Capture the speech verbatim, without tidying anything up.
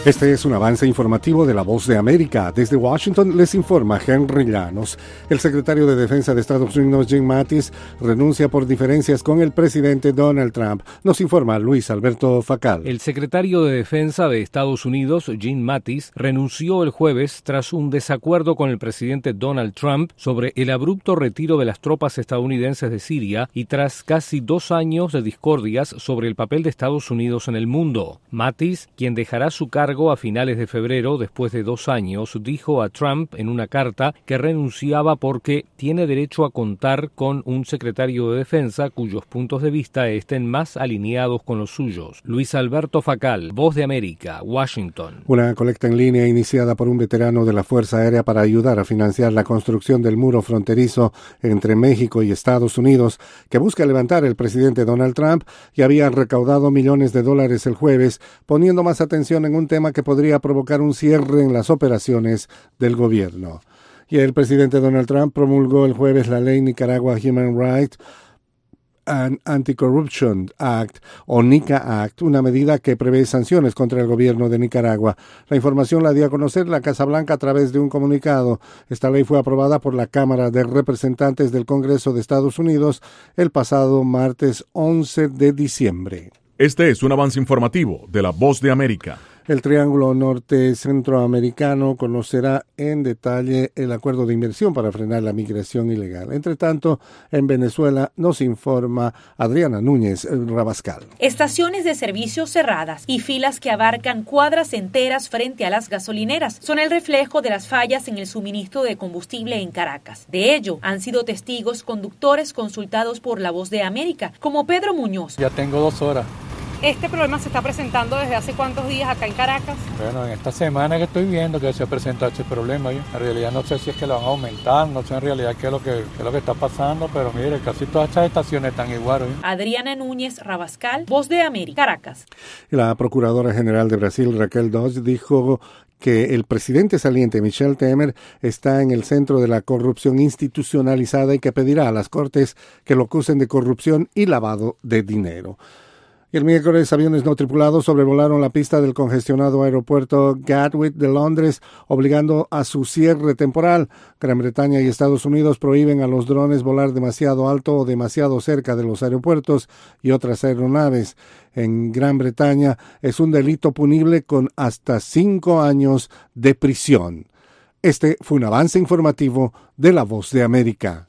Este es un avance informativo de La Voz de América. Desde Washington les informa Henry Llanos. El secretario de Defensa de Estados Unidos, Jim Mattis, renuncia por diferencias con el presidente Donald Trump. Nos informa Luis Alberto Facal. El secretario de Defensa de Estados Unidos, Jim Mattis, renunció el jueves tras un desacuerdo con el presidente Donald Trump sobre el abrupto retiro de las tropas estadounidenses de Siria y tras casi dos años de discordias sobre el papel de Estados Unidos en el mundo. Mattis, quien dejará su cargo a finales de febrero, después de dos años, dijo a Trump en una carta que renunciaba porque tiene derecho a contar con un secretario de defensa cuyos puntos de vista estén más alineados con los suyos. Luis Alberto Facal, Voz de América, Washington. Una colecta en línea iniciada por un veterano de la Fuerza Aérea para ayudar a financiar la construcción del muro fronterizo entre México y Estados Unidos, que busca levantar el presidente Donald Trump, y había recaudado millones de dólares el jueves, poniendo más atención en un tema que podría provocar un cierre en las operaciones del gobierno. Y el presidente Donald Trump promulgó el jueves la ley Nicaragua Human Rights and Anti-Corruption Act, o NICA Act, una medida que prevé sanciones contra el gobierno de Nicaragua. La información la dio a conocer la Casa Blanca a través de un comunicado. Esta ley fue aprobada por la Cámara de Representantes del Congreso de Estados Unidos el pasado martes once de diciembre. Este es un avance informativo de La Voz de América. El Triángulo Norte Centroamericano conocerá en detalle el acuerdo de inversión para frenar la migración ilegal. Entre tanto, en Venezuela nos informa Adriana Núñez Rabascal. Estaciones de servicio cerradas y filas que abarcan cuadras enteras frente a las gasolineras son el reflejo de las fallas en el suministro de combustible en Caracas. De ello, han sido testigos conductores consultados por La Voz de América, como Pedro Muñoz. Ya tengo dos horas. ¿Este problema se está presentando desde hace cuántos días acá en Caracas? Bueno, en esta semana que estoy viendo que se ha presentado este problema. ¿eh? En realidad no sé si es que lo van a aumentar, no sé en realidad qué es lo que, qué es lo que está pasando, pero mire, casi todas estas estaciones están igual. ¿eh? Adriana Núñez Rabascal, Voz de América, Caracas. La Procuradora General de Brasil, Raquel Dodge, dijo que el presidente saliente Michel Temer está en el centro de la corrupción institucionalizada y que pedirá a las Cortes que lo acusen de corrupción y lavado de dinero. El miércoles, aviones no tripulados sobrevolaron la pista del congestionado aeropuerto Gatwick de Londres, obligando a su cierre temporal. Gran Bretaña y Estados Unidos prohíben a los drones volar demasiado alto o demasiado cerca de los aeropuertos y otras aeronaves. En Gran Bretaña es un delito punible con hasta cinco años de prisión. Este fue un avance informativo de La Voz de América.